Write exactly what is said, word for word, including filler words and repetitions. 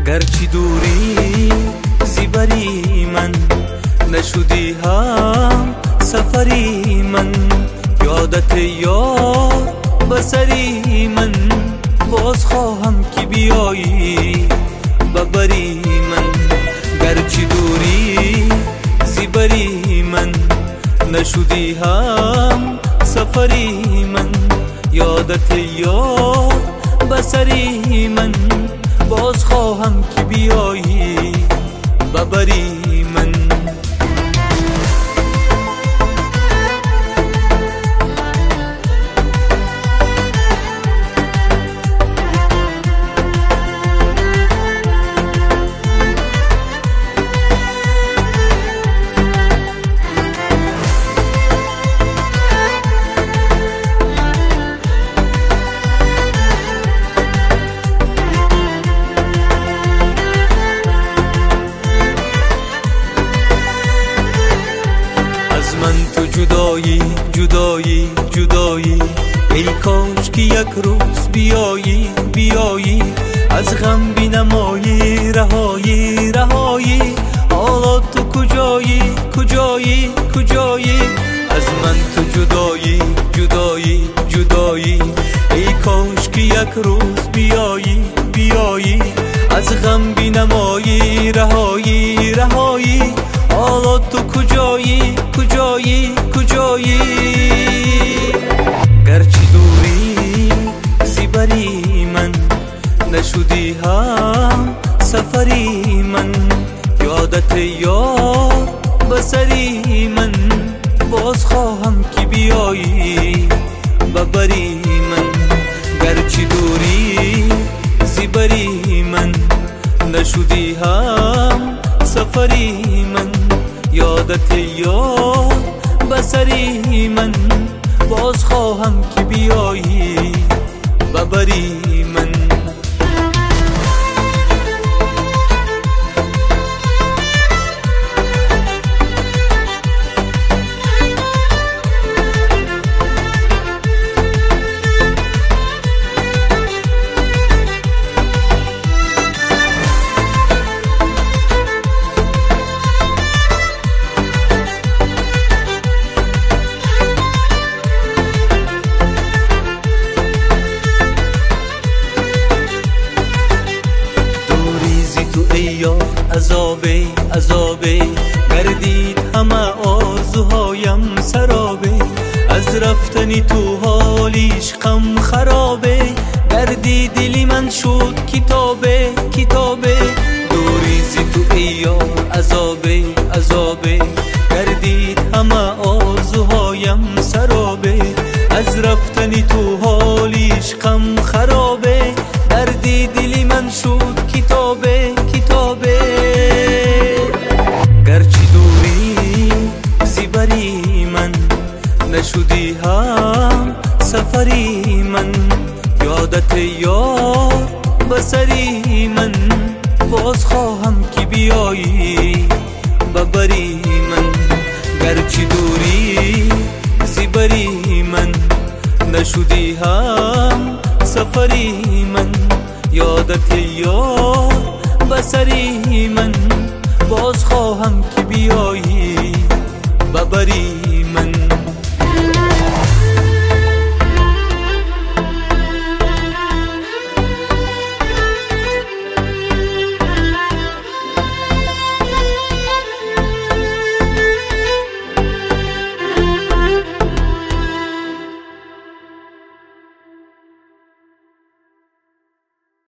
گرچی دوری زیبری من، نشدی هم سفری من. یادت یار بسری من، باز خواهم که بیایی ببری من. گرچی دوری زیبری من، نشدی هم سفری من. یادت یار بسری من، باز خواهم که بیایی ببری من. من تو جدایی جدایی جدایی، ای کاش که یک روز بیایی بیایی. از غم بینمایی رهایی رهایی، حالا تو کجایی کجایی کجایی. از من تو جدایی جدایی جدایی، ای کاش که یک روز بیایی بیایی. از غم بینمایی رهایی رهایی، حالا تو کجایی کجایی کجایی. گرچه دوری زیبری من، نشدی هم سفری من. یادت یار بسری من، باز خواهم که بیایی ببری من. گرچه دوری زیبری من، نشدی هم سفری من. یادت یار بسری من، باز خواهم که بیایی ببری من. عذابه عذابه، گردید همه آرزوهایم سرابه. از رفتنی تو حالیش غم خرابه، گردی دلی من شد کتابه کتابه. دوریزی تو ای یار عذابه عذابه، گردید همه آرزوهایم سرابه. از رفتنی تو حالیش غم خرابه، گردی دلی من شد کتابه کتابه. گرچه دوری زیبری من، نشدی هم سفری من. یادت یار بسری من، باز خواهم که بیایی ببری من. گرچه دوری زیبری من، نشدی هم سفری من. یادت یار بسری من، باز خواهم که بیایی ببری